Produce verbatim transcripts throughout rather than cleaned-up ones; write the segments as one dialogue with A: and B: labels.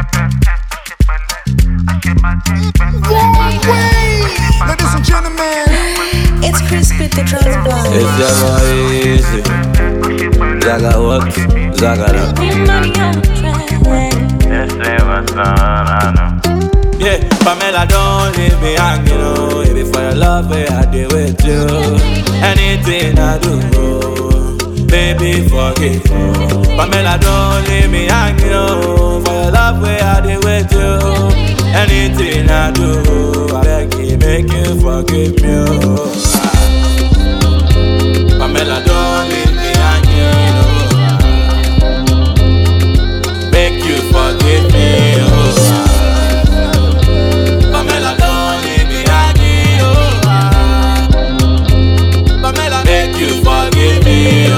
A: Ladies and gentlemen,
B: it's Crispy the Transbar.
C: It's never easy. Zaga what? Zaga that. Yeah, Pamela, don't leave me hanging, oh. If for your love, where I did with you. Anything I do, baby, forgive. Pamela, don't leave me hanging, oh. For your love, where I did with you. Anything I do, I beg you, make you forgive me, oh. Pamela, don't leave me hanging, oh. Make you forgive me, oh. Pamela, don't leave me hanging, oh. Pamela, make you forgive me, oh.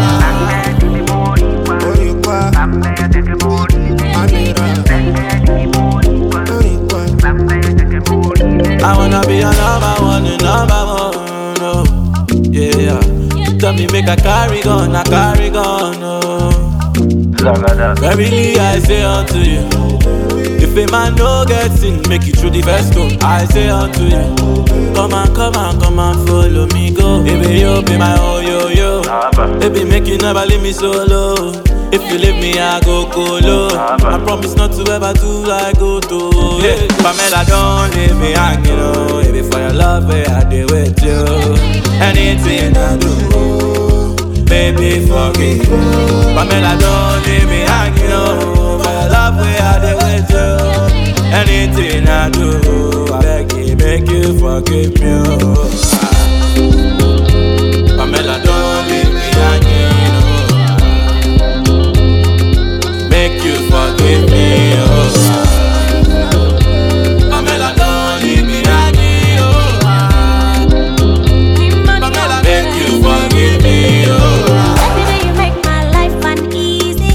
C: I wanna be a number one, a number one, oh. Yeah, tell me make a carry gun, a carry gun, oh. Verily I say unto you, if a man no get sin, make it through the first stone. I say unto you, come on, come on, come on, follow me, go. Baby, you be my oh yo yo. Baby, make you never leave me solo. If you leave me, I go colo. I promise not to ever do like go to. Yeah, Pamela, don't leave me hanging, oh. Baby, for your love, where I did with you. Anything I do, baby, forgive. Pamela, don't leave me hanging, oh. For your love, where I did with you. Anything I do, I beg you, make you forgive me, oh. Pamela, don't leave me hanging, oh. Make you forgive me, oh. Pamela, don't leave me hanging, oh. Pamela, make you forgive me, oh.
B: Every day you make my life uneasy.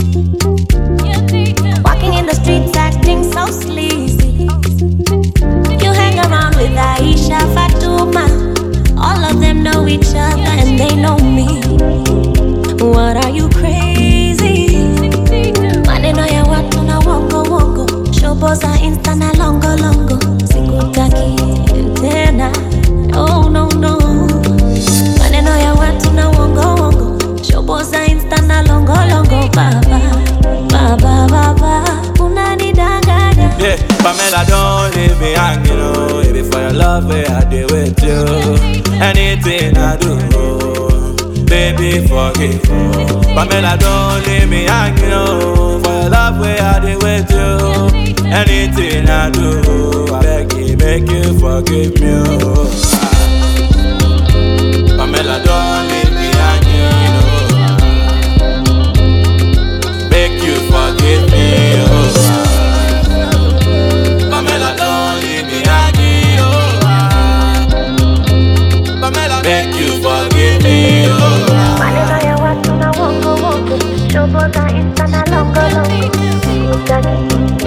B: Walking in the streets acting so sleazy. You hang around with Aisha, Fatuma. All of them know each other and they know me. What are you crazy? Maneno ya watu na wongo wongo. Shobo za insta na longo longo. Sikutaki tena, oh no no. Maneno ya watu na wongo wongo. Shobo za insta na longo longo. Baba, baba, baba, unanidanganya.
C: Yeah, Pamela, don't leave me hanging, oh. Baby, for your love, where I did with you. Anything I do, baby, forgive. Pamela, don't leave me hanging, oh. For your love, where I did with you. Anything I do, I beg you, make you forgive me, oh. Pamela, don't leave me hanging, oh. Make you forgive me, oh. Pamela, don't leave me hanging, oh. Pamela, make you forgive me, oh.
B: Maneno ya watu na wongo wongo. Shobo za insta na longo longo. Sikutaki